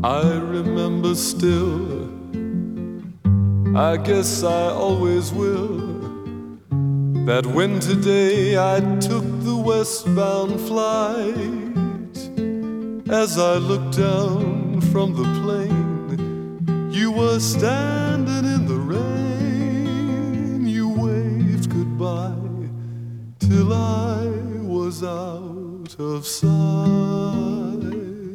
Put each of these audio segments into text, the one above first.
I remember still, I guess I always will, that when today I took the westbound flight. As I looked down from the plane, you were standing in the rain. You waved goodbye till I was out of sight.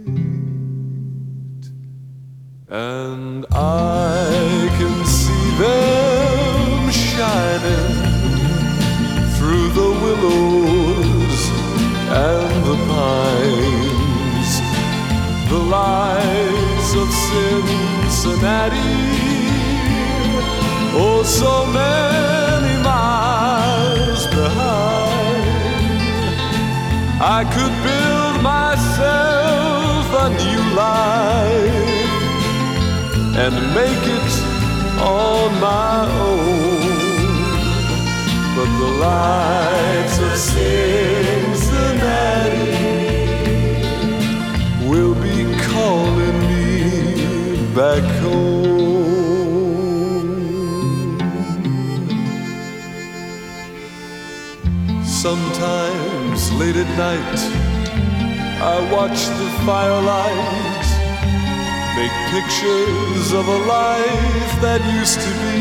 And I can see them shining through the willows and the pines, the lights of Cincinnati, oh, so many miles behind. I could build myself a new life and make it on my own, but the lights of Cincinnati will be calling me back home. Sometimes late at night I watch the firelight make pictures of a life that used to be.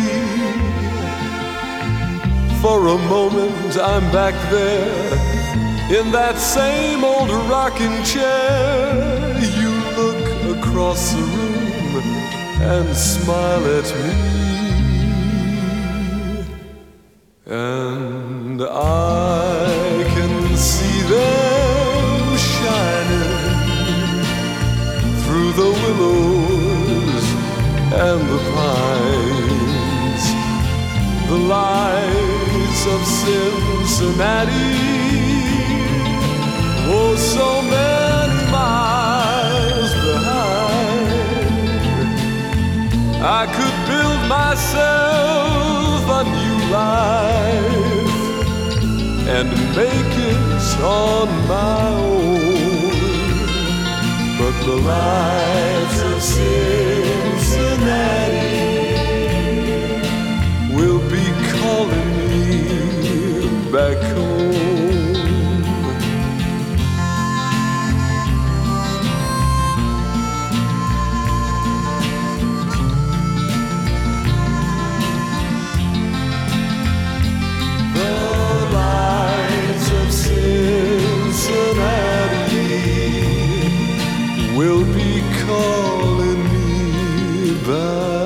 For a moment I'm back there in that same old rocking chair. You look across the room and smile at me, and I can see them shining through the willows and the pines, the lights of Cincinnati, oh, so many miles behind. I could build myself a new life and make it on my own, but the lights of Cincinnati will be calling me back home. The lights of Cincinnati will be calling me back.